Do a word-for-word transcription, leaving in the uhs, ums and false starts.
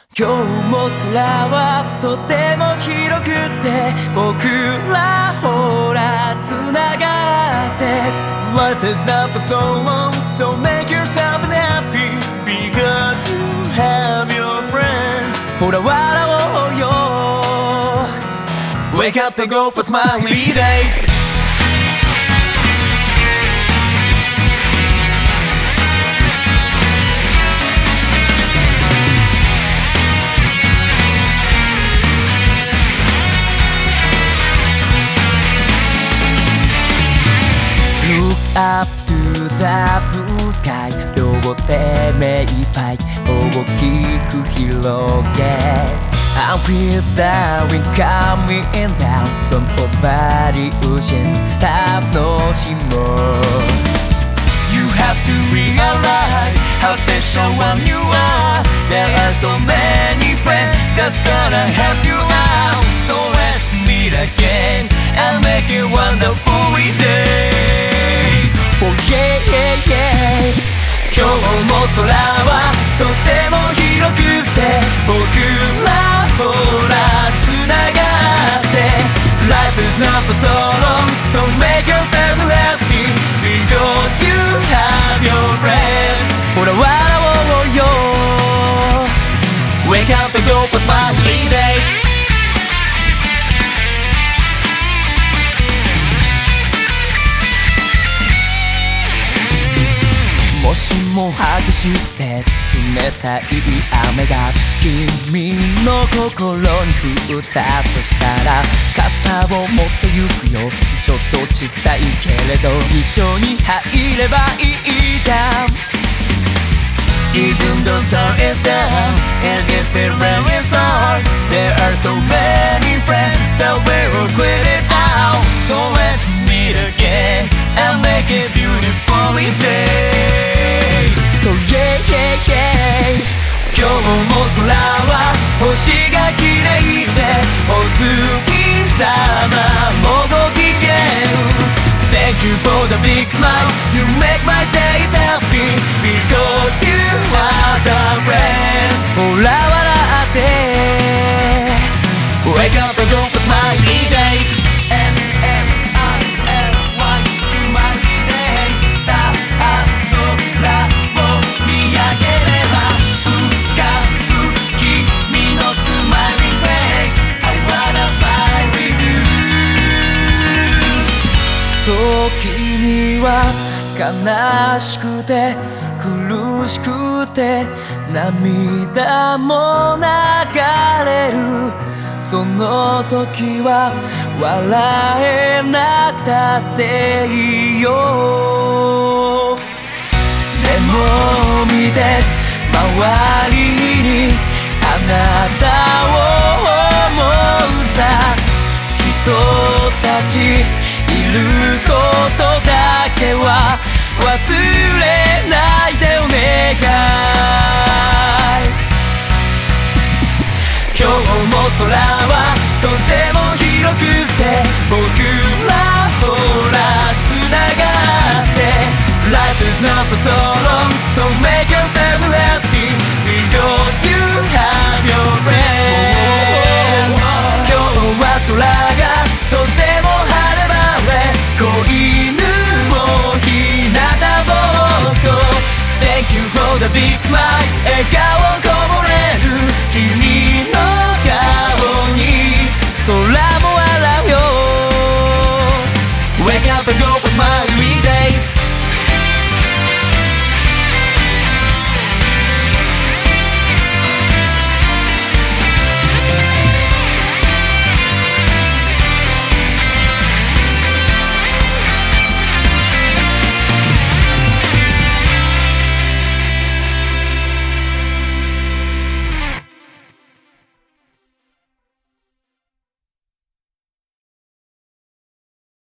今日も空はとても広くて僕らほらつながって Life is not for so long, so make yourself happy because you have your friends. ほら笑おうよ Wake up and go for smiley days. Look up to the blue sky 両手目いっぱい大きく広げ I feel the wind coming down from over the ocean 楽しもう You have to realize how special one you are There are so many friends that's gonna help you out So let's meet again and make it wonderful days Oh yeah yeah yeah 今日も空はとても広くて僕らほらつながって Life is not for so long so make yourself happy Because you have your friends ほら笑おうよ Wake up and go for smiley days. もしも激しくて冷たい雨が君の心に降ったとしたら傘を持ってゆくよちょっと小さいけれど一緒に入ればいいじゃん Even though sun is down and if it rains hard There are so many friends that will quit it out So let's meet again and make it beautiful day So yeah yeah yeah 今日も空は星が綺麗でお月様もご機嫌 Thank you for the big smile You make my days happy Because you are the friend ほら笑って Wake up and go for smiley days. 「時には悲しくて苦しくて涙も流れる」「その時は笑えなくたっていいよ」「でも見て周りにあなたを思うさ」「人たちいることだけは忘れないでお願い」「今日も空はとても広くて僕らほらつながって」「Life is not for so long so make yourself happy Because you have your friends」「今日は空がとても晴れ晴れ」「子犬も日向ぼっこ」「Thank you for the big smile」「笑顔